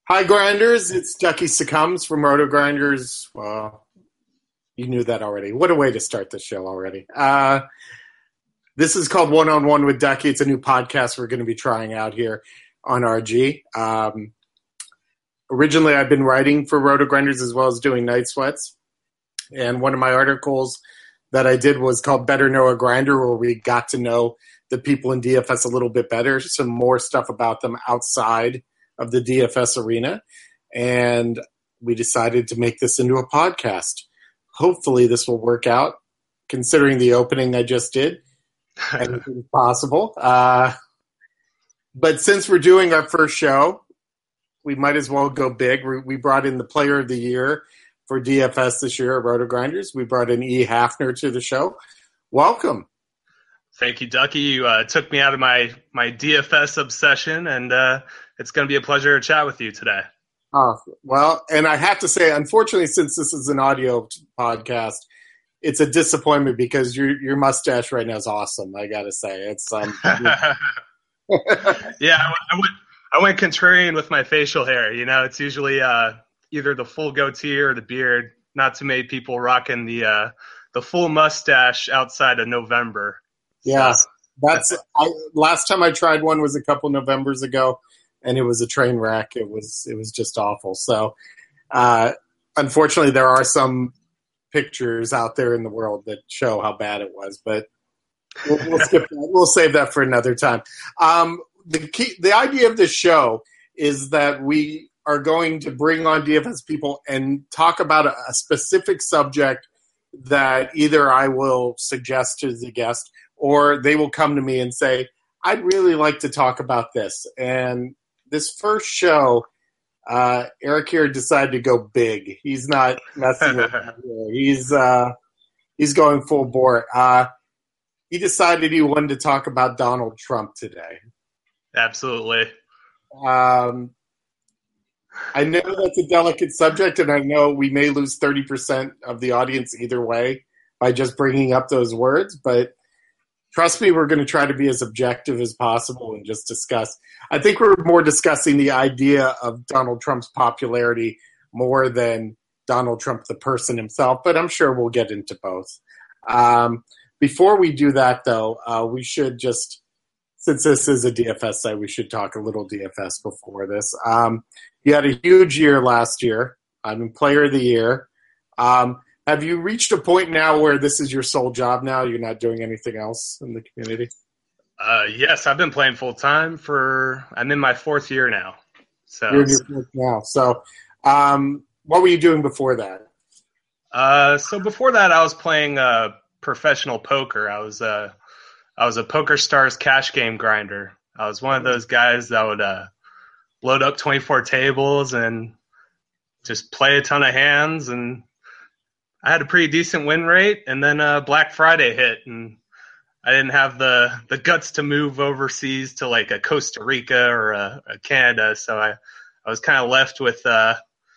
Hi, Grinders. It's Ducky Succumbs from Roto Grinders. Well, you knew that already. What a way to start the show already. This is called One-on-One with Ducky. It's a new podcast we're going to be trying out here on RG. Originally, I've been writing for Roto Grinders as well as doing Night Sweats. And one of my articles that I did was called Better Know a Grinder, where we got to know the people in DFS a little bit better, some more stuff about them outside of the DFS arena, and we decided to make this into a podcast. Hopefully this will work out, considering the opening I just did. Anything's possible. But since we're doing our first show, we might as well go big. We brought in the player of the year for DFS this year at Roto Grinders. We brought in E. Hafner to the show. Welcome. Thank you, Ducky. You took me out of my DFS obsession, and it's going to be a pleasure to chat with you today. Well, and I have to say, unfortunately, since this is an audio podcast, it's a disappointment because your mustache right now is awesome. I got to say, it's yeah. I went contrarian with my facial hair. You know, it's usually either the full goatee or the beard. Not too many people rocking the full mustache outside of November. Yeah, last time I tried one was a couple Novembers ago, and it was a train wreck. It was just awful. So, unfortunately, there are some pictures out there in the world that show how bad it was, but we'll skip that. We'll save that for another time. The idea of this show is that we are going to bring on DFS people and talk about a specific subject that either I will suggest to the guest or they will come to me and say, I'd really like to talk about this. And this first show, Eric here decided to go big. He's not messing with it. He's going full bore. He decided he wanted to talk about Donald Trump today. Absolutely. I know that's a delicate subject, and I know we may lose 30% of the audience either way by just bringing up those words, but trust me, we're going to try to be as objective as possible and just discuss. I think we're more discussing the idea of Donald Trump's popularity more than Donald Trump, the person himself, but I'm sure we'll get into both. Before we do that, though, we should just, since this is a DFS site, we should talk a little DFS before this. You had a huge year last year. Player of the year. Have you reached a point now where this is your sole job now? You're not doing anything else in the community? Yes, I've been playing full-time I'm in my fourth year now. So you're in your fourth now. So what were you doing before that? So before that, I was playing professional poker. I was a PokerStars cash game grinder. I was one of those guys that would load up 24 tables and just play a ton of hands, and I had a pretty decent win rate, and then Black Friday hit, and I didn't have the guts to move overseas to like a Costa Rica or a Canada, so I was kind of left with, I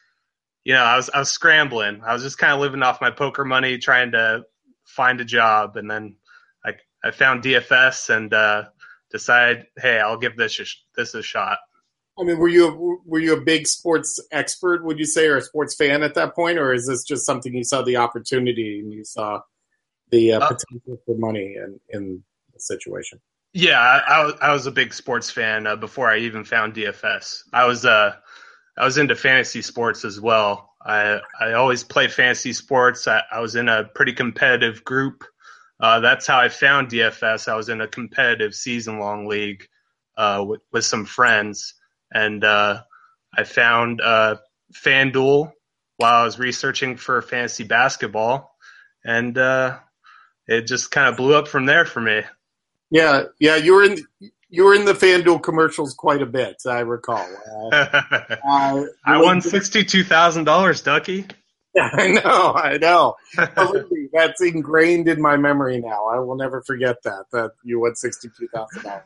was scrambling. I was just kind of living off my poker money, trying to find a job, and then I found DFS and decided, hey, I'll give this a shot. I mean, were you a big sports expert, would you say, or a sports fan at that point, or is this just something you saw the opportunity and you saw the potential for money in the situation? Yeah, I was a big sports fan before I even found DFS. I was into fantasy sports as well. I always play fantasy sports. I was in a pretty competitive group. That's how I found DFS. I was in a competitive season-long league with some friends. And I found FanDuel while I was researching for fantasy basketball, and it just kind of blew up from there for me. Yeah, you were in the FanDuel commercials quite a bit, I recall. I won $62,000, Ducky. Yeah, I know. That's ingrained in my memory now. I will never forget that you won $62,000.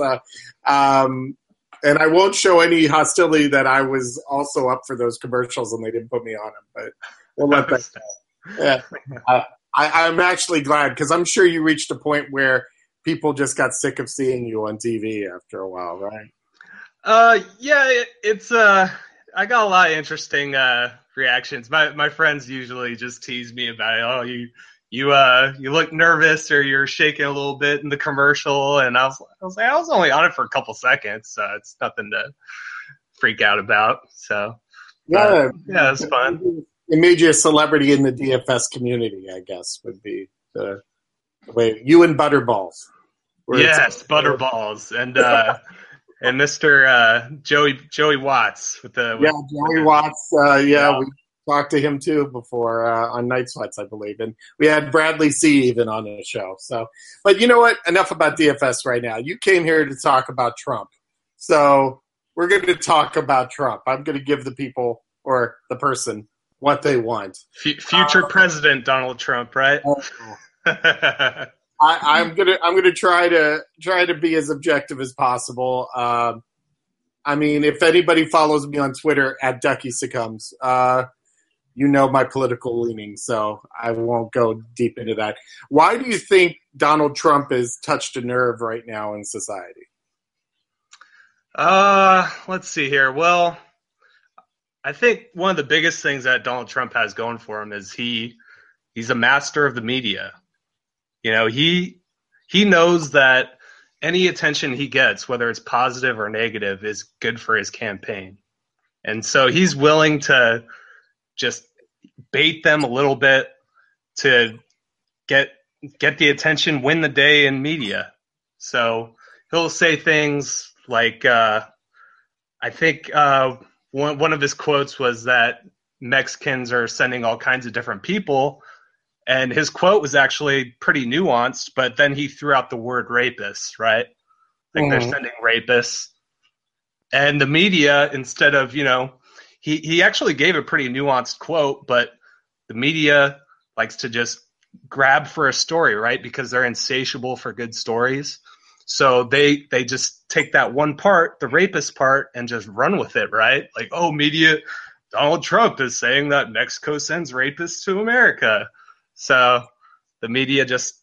That's and I won't show any hostility that I was also up for those commercials and they didn't put me on them, but we'll let that go. Yeah. I'm actually glad because I'm sure you reached a point where people just got sick of seeing you on TV after a while, right? Yeah, it's I got a lot of interesting reactions. My friends usually just tease me about it. Oh, you look nervous or you're shaking a little bit in the commercial, and I was like, I was only on it for a couple seconds, so it's nothing to freak out about. So yeah, it's fun. It made you a celebrity in the DFS community, I guess, would be the way. You and Butterballs. Yes, Butterballs and Mr. Joey Watts with the Joey Watts. We talked to him too before on Night Sweats, I believe, and we had Bradley C even on the show. So, but you know what? Enough about DFS right now. You came here to talk about Trump, so we're going to talk about Trump. I'm going to give the people or the person what they want. Future President Donald Trump, right? I'm gonna try to be as objective as possible. I mean, if anybody follows me on Twitter at Ducky Succumbs, you know my political leanings, so I won't go deep into that. Why do you think Donald Trump has touched a nerve right now in society? Let's see here. Well, I think one of the biggest things that Donald Trump has going for him is he's a master of the media. You know, he knows that any attention he gets, whether it's positive or negative, is good for his campaign. And so he's willing to just bait them a little bit to get the attention, win the day in media. So he'll say things like, I think one of his quotes was that Mexicans are sending all kinds of different people. And his quote was actually pretty nuanced, but then he threw out the word rapist, right? Like they're sending rapists. And the media, instead of, he actually gave a pretty nuanced quote, but the media likes to just grab for a story, right? Because they're insatiable for good stories. So they just take that one part, the rapist part, and just run with it, right? Like, oh, media, Donald Trump is saying that Mexico sends rapists to America. So the media just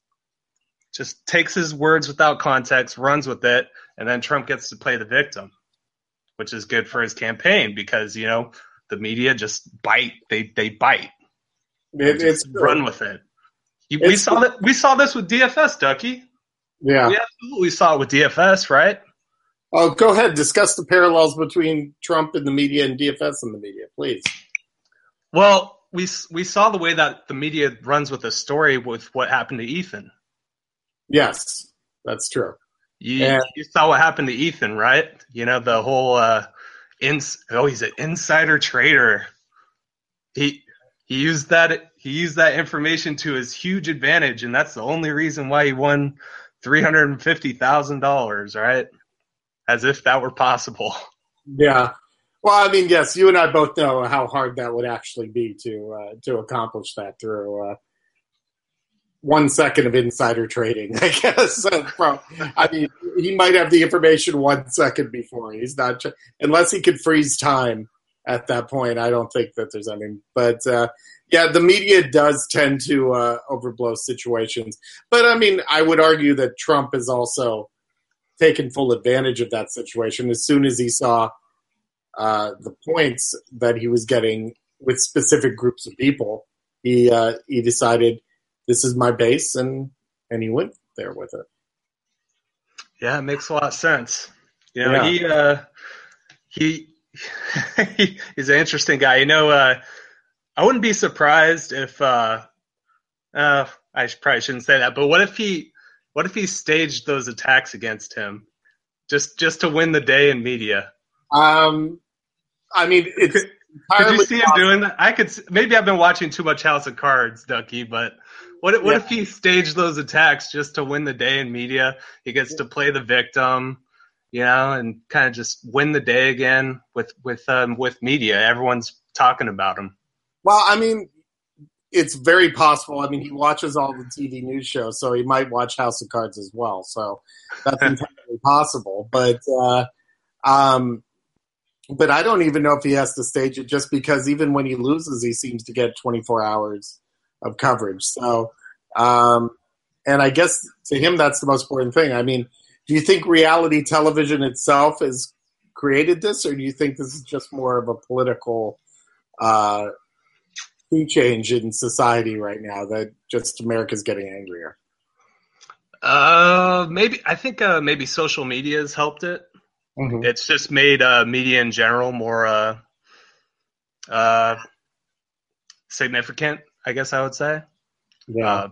takes his words without context, runs with it, and then Trump gets to play the victim, which is good for his campaign because, the media just bite. They bite. It's run with it. We saw this with DFS, Ducky. Yeah. We absolutely saw it with DFS, right? Oh, go ahead. Discuss the parallels between Trump and the media and DFS and the media, please. Well, we saw the way that the media runs with a story with what happened to Ethan. Yes, that's true. You saw what happened to Ethan, right? The whole he's an insider trader. He used that information to his huge advantage, and that's the only reason why he won $350,000, right? As if that were possible. Yeah. Well, I mean, yes, you and I both know how hard that would actually be to accomplish that through 1 second of insider trading, I guess. I mean, he might have the information 1 second before. He's not unless he could freeze time at that point. I don't think that there's any. But the media does tend to overblow situations. But I mean, I would argue that Trump has also taken full advantage of that situation as soon as he saw the points that he was getting with specific groups of people. He decided, this is my base, and he went there with it. Yeah, it makes a lot of sense. He's an interesting guy. I wouldn't be surprised if I probably shouldn't say that, but what if he staged those attacks against him just to win the day in media? I mean, it's could you see him doing that? Maybe I've been watching too much House of Cards, Ducky, but what if he staged those attacks just to win the day in media? He gets to play the victim, and kind of just win the day again with media. Everyone's talking about him. Well, I mean, it's very possible. I mean, he watches all the TV news shows, so he might watch House of Cards as well. So that's entirely possible. But I don't even know if he has to stage it, just because even when he loses, he seems to get 24 hours of coverage. So, and I guess to him, that's the most important thing. I mean, do you think reality television itself is created this, or do you think this is just more of a political sea change in society right now that just America's getting angrier? Maybe I think maybe social media has helped it. Mm-hmm. It's just made media in general more significant, I guess I would say. Yeah.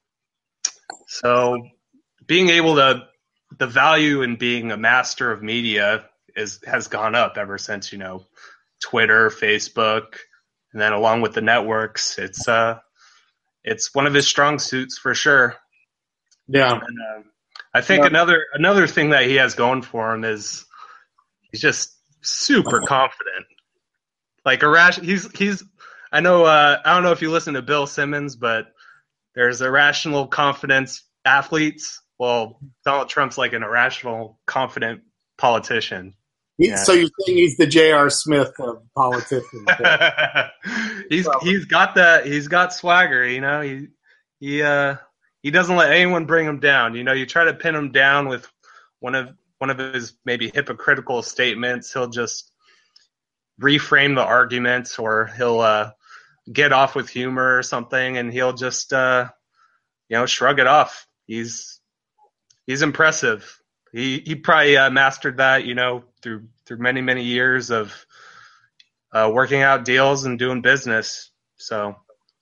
So being able to, the value in being a master of media has gone up ever since, Twitter, Facebook, and then along with the networks, it's one of his strong suits for sure. Yeah. And, I think another thing that he has going for him is he's just super confident. Like he's I know I don't know if you listen to Bill Simmons, but there's irrational confidence athletes. Well, Donald Trump's like an irrational confident politician. So you're saying he's the J.R. Smith of politicians? He's got swagger, he doesn't let anyone bring him down. You try to pin him down with one of his maybe hypocritical statements, he'll just reframe the argument, or he'll get off with humor or something, and he'll just shrug it off. He's impressive. He probably mastered that, through many years of working out deals and doing business. So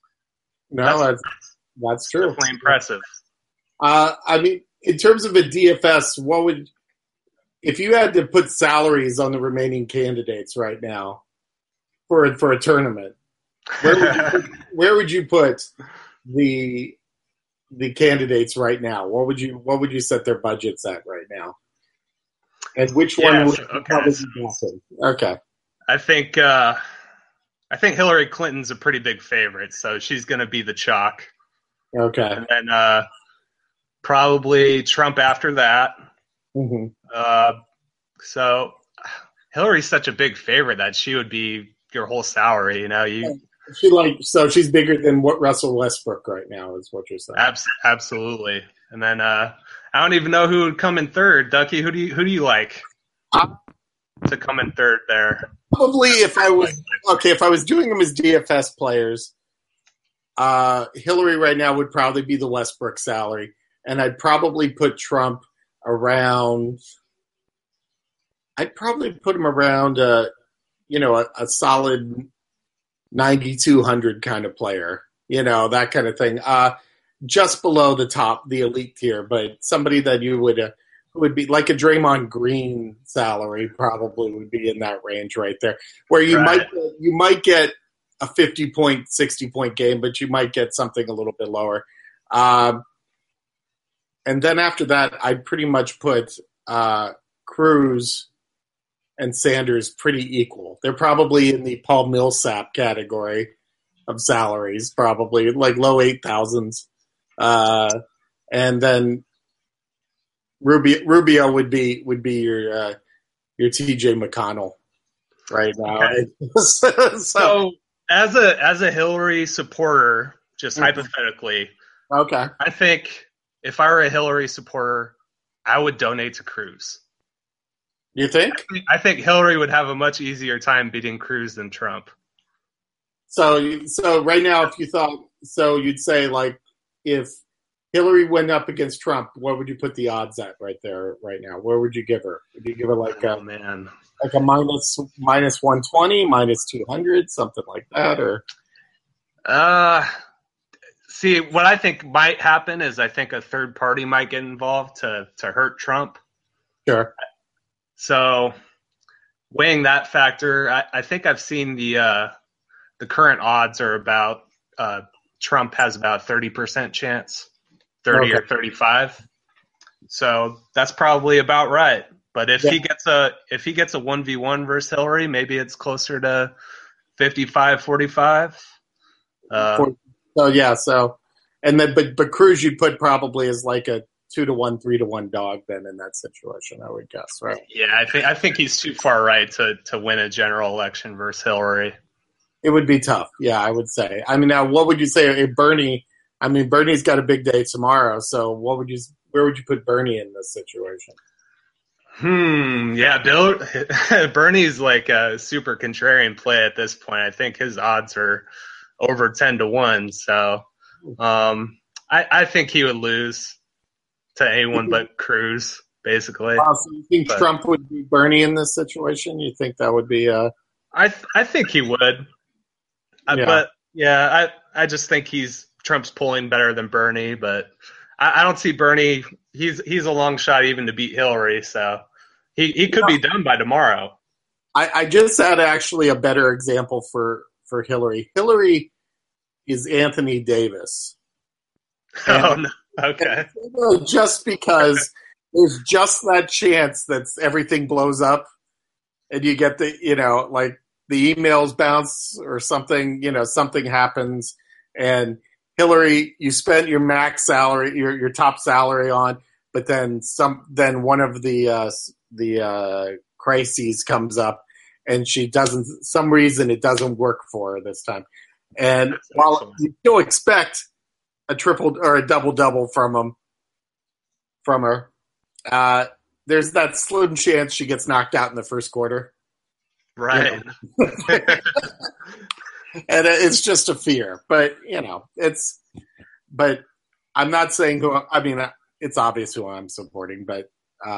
that's true. Definitely impressive. I mean, in terms of a DFS, if you had to put salaries on the remaining candidates right now for a tournament, where would you put the candidates right now? What would you set their budgets at right now? And which one would probably be guessing? Okay. I think Hillary Clinton's a pretty big favorite, so she's going to be the chalk. Okay. And then probably Trump after that. Mm-hmm. So Hillary's such a big favorite that she would be your whole salary. So she's bigger than what Russell Westbrook right now is what you're saying. Absolutely. And then I don't even know who would come in third. Ducky, who do you like to come in third there? Probably if I was doing them as DFS players, Hillary right now would probably be the Westbrook salary, and I'd probably put Trump around. I'd probably put him around, a solid 9,200 kind of player, that kind of thing. Just below the top, the elite tier, but somebody that you would be like a Draymond Green salary probably would be in that range right there, where you might get a 50-point, 60-point game, but you might get something a little bit lower. And then after that, I'd pretty much put Cruz and Sanders pretty equal. They're probably in the Paul Millsap category of salaries, probably like low 8,000s. And then Rubio would be your TJ McConnell right now. Okay. So as a Hillary supporter, just hypothetically, okay, I think if I were a Hillary supporter, I would donate to Cruz. You think? I think Hillary would have a much easier time beating Cruz than Trump. So right now, if you thought, you'd say like if Hillary went up against Trump, what would you put the odds at right there, right now? Where would you give her? Would you give her like a minus 120, minus 200, something like that, or? See, what I think might happen is I think a third party might get involved to hurt Trump. Sure. So weighing that factor, I think I've seen the current odds are about Trump has about 30% chance, 30 or 35. So that's probably about right. But if he gets a 1v1 versus Hillary, maybe it's closer to 55-45. But Cruz you'd put probably as like a 2-1, 3-1 dog then in that situation, I would guess, right? Yeah, I think he's too far right to win a general election versus Hillary. It would be tough, yeah, I would say. I mean, now what would you say Bernie? I mean, Bernie's got a big day tomorrow, so where would you put Bernie in this situation? Yeah, Bill Bernie's like a super contrarian play at this point. I think his odds are over 10-1. So I think he would lose to anyone but Cruz, basically. So you think Trump would beat Bernie in this situation? You think that would be I think he would. But yeah, I just think Trump's polling better than Bernie, but I don't see Bernie. He's a long shot even to beat Hillary, so he could be done by tomorrow. I just had actually a better example for Hillary. Hillary is Anthony Davis. Oh, no. Okay. Just because there's just that chance that everything blows up and you get like the emails bounce or something, something happens, and Hillary, you spent your max salary, your top salary on, but then one of the crises comes up, and she doesn't. Some reason it doesn't work for her this time, and while you still expect a triple or a double from her, there's that slim chance she gets knocked out in the first quarter. Right. And it's just a fear, but but I'm not saying it's obvious who I'm supporting, but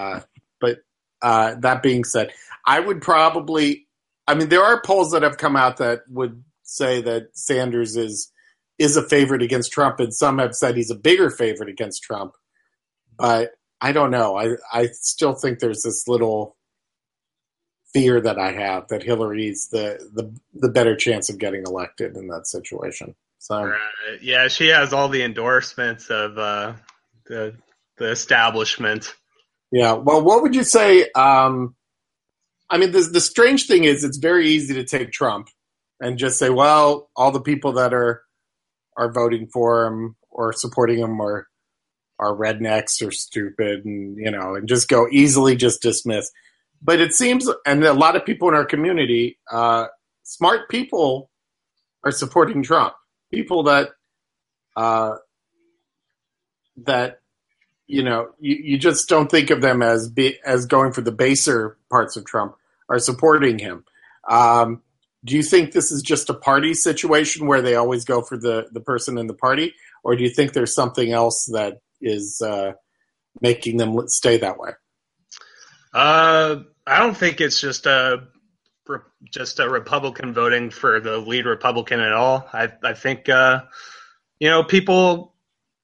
that being said, I would probably, there are polls that have come out that would say that Sanders is a favorite against Trump, and some have said he's a bigger favorite against Trump, but I don't know. I still think there's this little fear that I have that Hillary's the better chance of getting elected in that situation. So right. Yeah, she has all the endorsements of the establishment. Yeah. Well, what would you say? The strange thing is it's very easy to take Trump and just say, well, all the people that are voting for him or supporting him are rednecks or stupid, and just go easily just dismiss. But it seems, and a lot of people in our community, smart people are supporting Trump. People that you just don't think of them as going for the baser parts of Trump are supporting him. Do you think this is just a party situation where they always go for the person in the party, or do you think there's something else that is making them stay that way? I don't think it's just a Republican voting for the lead Republican at all. I think people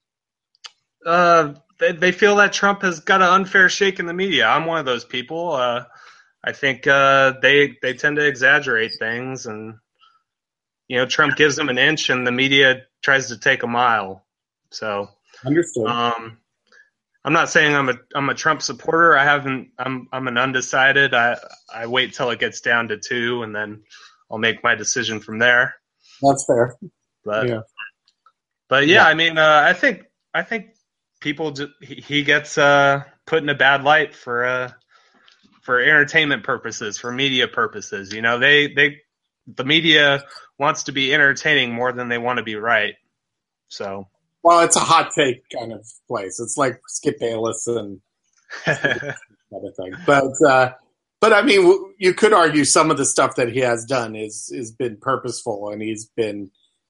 they feel that Trump has got an unfair shake in the media. I'm one of those people. I think they tend to exaggerate things, and Trump gives them an inch, and the media tries to take a mile. So understood. I'm not saying I'm a Trump supporter. I'm an undecided. I wait till it gets down to 2, and then I'll make my decision from there. That's fair. But yeah. I think people he gets put in a bad light for entertainment purposes, for media purposes. The media wants to be entertaining more than they want to be right. So. Well, it's a hot take kind of place. It's like Skip Bayless and other thing. But you could argue some of the stuff that he has done is been purposeful, and he's been,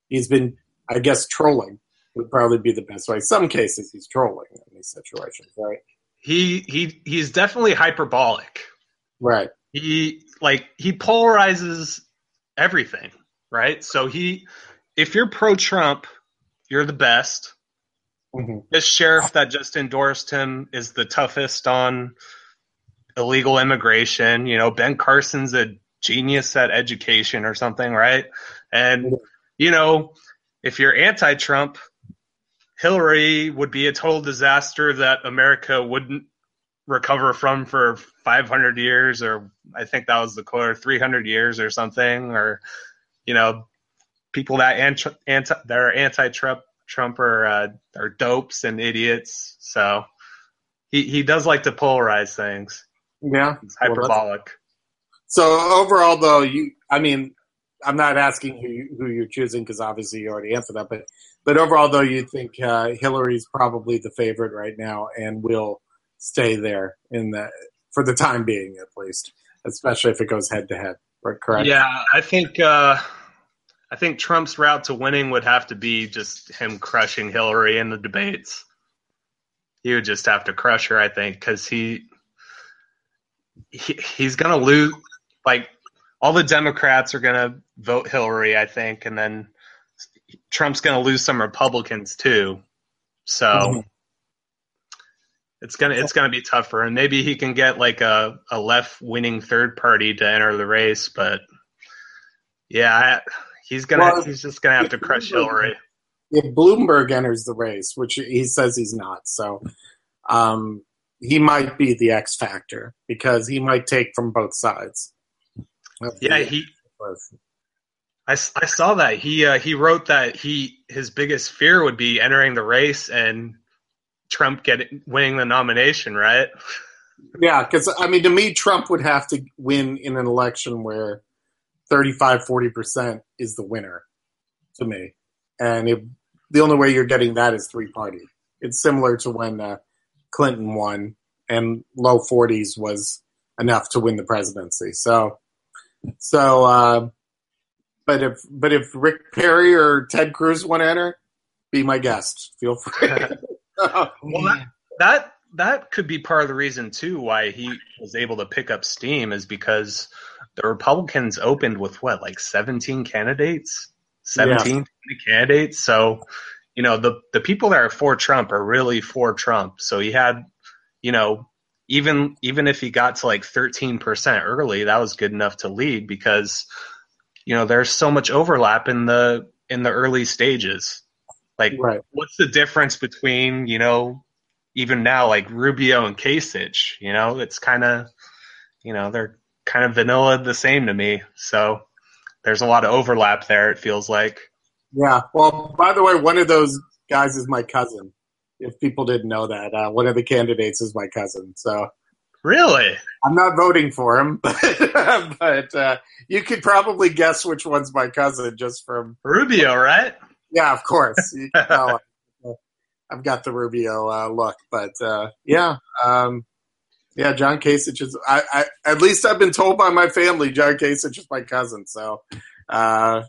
I guess, trolling would probably be the best way. Some cases he's trolling in these situations, right? He's definitely hyperbolic. Right. He polarizes everything, right? So if you're pro-Trump, you're the best. Mm-hmm. This sheriff that just endorsed him is the toughest on illegal immigration. Ben Carson's a genius at education or something, right? And, if you're anti-Trump, Hillary would be a total disaster that America wouldn't recover from for 500 years, or I think that was the quote, 300 years or something, or, people that are anti-Trump are dopes and idiots. So he does like to polarize things. Yeah, it's hyperbolic. So overall, though, I'm not asking who you're choosing because obviously you already answered that. But overall, though, you think Hillary's probably the favorite right now and will stay there for the time being, at least, especially if it goes head to head. Correct? Yeah, I think Trump's route to winning would have to be just him crushing Hillary in the debates. He would just have to crush her, I think, because he's going to lose. Like, all the Democrats are going to vote Hillary, I think, and then Trump's going to lose some Republicans too. So it's gonna be tougher, and maybe he can get like a left-winning third party to enter the race. But yeah, he's just gonna have to crush Hillary. If Bloomberg enters the race, which he says he's not, so he might be the X factor because he might take from both sides. Yeah, I saw that he wrote that his biggest fear would be entering the race and Trump winning the nomination, right? Yeah, because I mean, to me, Trump would have to win in an election where 35-40% is the winner. To me, and the only way you're getting that is three-party. It's similar to when Clinton won, and low 40s was enough to win the presidency. But if Rick Perry or Ted Cruz want to enter, be my guest. Feel free. Well, that could be part of the reason too why he was able to pick up steam is because the Republicans opened with like 17 candidates, 20 candidates. So, the people that are for Trump are really for Trump. So he had, even if he got to like 13% early, that was good enough to lead because, there's so much overlap in the early stages. Like, right. What's the difference between, even now, like Rubio and Kasich? It's kind of, they're kind of vanilla the same to me. So there's a lot of overlap there, it feels like. Yeah. Well, by the way, one of those guys is my cousin. If people didn't know that, one of the candidates is my cousin. So really, I'm not voting for him, but you could probably guess which one's my cousin just from Rubio, right? Yeah, of course. I've got the Rubio look, but John Kasich is. I at least I've been told by my family John Kasich is my cousin. So, but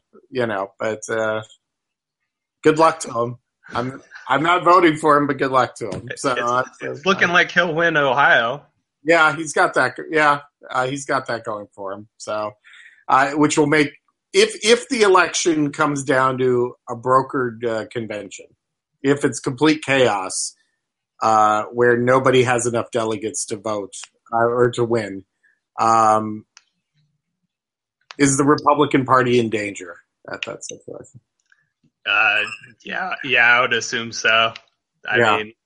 good luck to him. I'm not voting for him, but good luck to him. So it's looking like he'll win Ohio. Yeah, he's got that. Yeah, he's got that going for him. So, which will make. If the election comes down to a brokered convention, if it's complete chaos where nobody has enough delegates to vote or to win, is the Republican Party in danger at that situation? Yeah, I would assume so. I mean,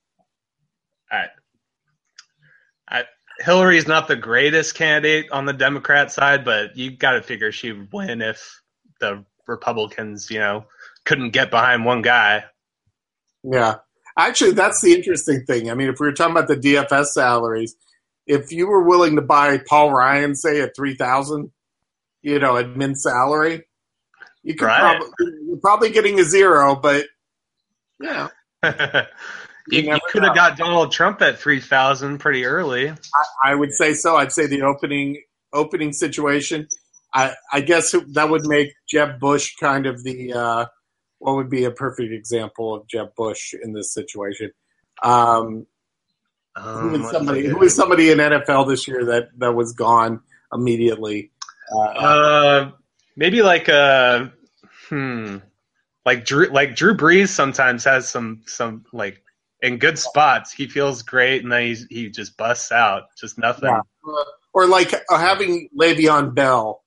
Hillary's not the greatest candidate on the Democrat side, but you got to figure she would win if the Republicans, couldn't get behind one guy. Yeah. Actually, that's the interesting thing. I mean, if we were talking about the DFS salaries, if you were willing to buy Paul Ryan, say, at $3,000, admin salary, you could you're probably getting a zero, but yeah. You could have got Donald Trump at 3,000 pretty early. I would say so. I'd say the opening situation. I guess that would make Jeb Bush kind of the what would be a perfect example of Jeb Bush in this situation. Who was somebody in NFL this year that was gone immediately? Maybe like Drew Brees sometimes has some like in good spots. He feels great, and then he just busts out, just nothing. Yeah. Or like having Le'Veon Bell.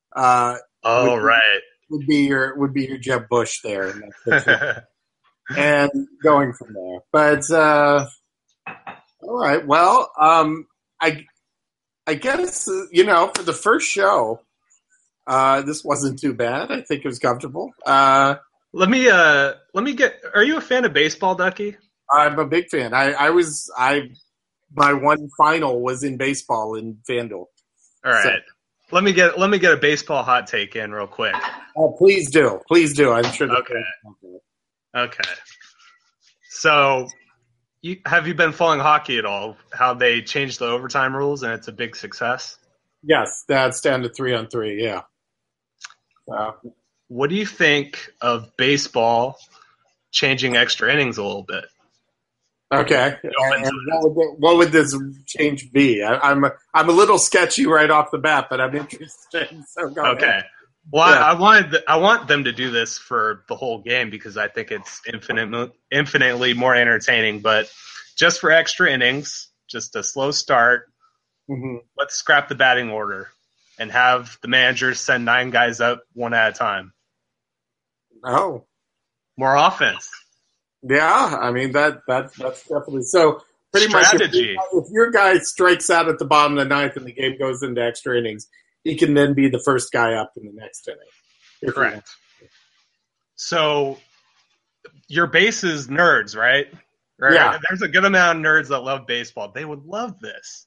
Would be your Jeb Bush there, and going from there. But all right, well, I guess for the first show, this wasn't too bad. I think it was comfortable. Let me get. Are you a fan of baseball, Ducky? I'm a big fan. My one final was in baseball in FanDuel. All right. So, let me get a baseball hot take in real quick. Oh, please do. I'm sure. Okay. So have you been following hockey at all? How they changed the overtime rules and it's a big success? Yes, that's down to 3-on-3. Yeah. What do you think of baseball changing extra innings a little bit? Okay. And what would this change be? I'm a little sketchy right off the bat, but I'm interested. So go ahead. Well, yeah. I want them to do this for the whole game because I think it's infinitely more entertaining. But just for extra innings, just a slow start. Mm-hmm. Let's scrap the batting order and have the managers send 9 guys up one at a time. Oh, more offense. Yeah, I mean that's definitely so. Pretty strategy. Much, if your guy strikes out at the bottom of the ninth and the game goes into extra innings, he can then be the first guy up in the next inning. Correct. So your base is nerds, right? Yeah. There's a good amount of nerds that love baseball. They would love this.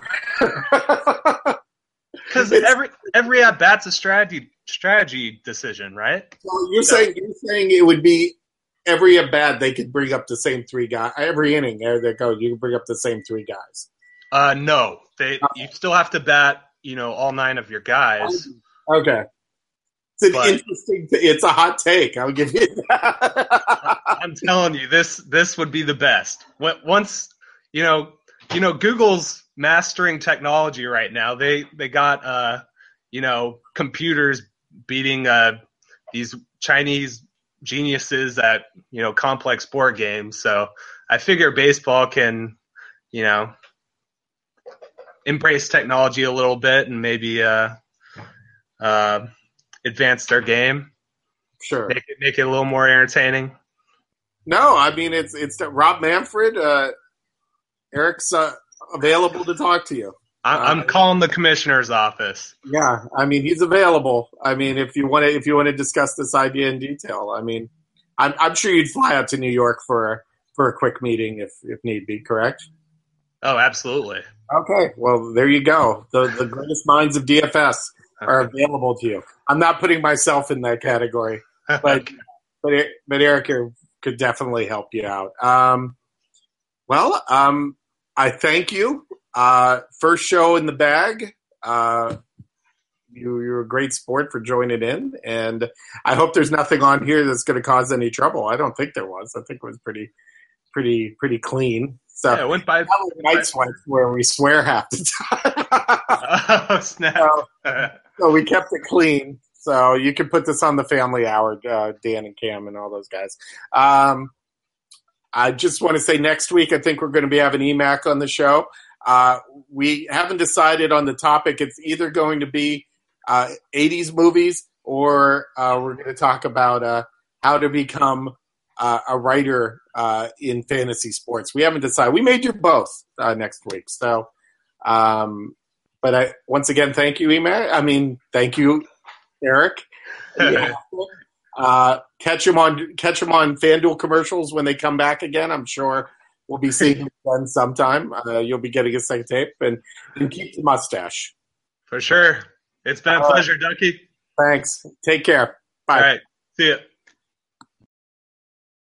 Because every at bat's a strategy decision, right? So you're saying it would be every at bat they could bring up the same 3 guys. Every inning there they go, you can bring up the same 3 guys. No, you still have to bat. All 9 of your guys. Okay. It's a hot take. I'll give you that. I'm telling you, this would be the best. Once Google's mastering technology right now. They got computers beating these Chinese geniuses at complex board games. So I figure baseball can embrace technology a little bit and maybe advance their game. Sure, make it a little more entertaining. No, I mean it's Rob Manfred. Eric's available to talk to you. I'm calling the commissioner's office. Yeah, I mean he's available. I mean if you want to discuss this idea in detail, I mean I'm sure you'd fly out to New York for a quick meeting if need be. Correct? Oh, absolutely. Okay, well there you go. The greatest minds of DFS are available to you. I'm not putting myself in that category, but Eric could definitely help you out. I thank you. First show in the bag. You're a great sport for joining in, and I hope there's nothing on here that's going to cause any trouble. I don't think there was. I think it was pretty clean. So yeah, it went by night sweats where we swear half the time. Oh snap! So we kept it clean. So you can put this on the Family Hour, Dan and Cam and all those guys. I just want to say next week I think we're going to be having EMAC on the show. We haven't decided on the topic. It's either going to be 80s movies or we're going to talk about how to become a writer in fantasy sports. We haven't decided. We may do both next week. So, but once again, thank you, EMAC. I mean, thank you, Eric. Yeah. Catch them on FanDuel commercials when they come back again. I'm sure we'll be seeing them again sometime. You'll be getting a second tape and keep the mustache. For sure. It's been a pleasure, Ducky. Thanks. Take care. Bye. All right. See ya.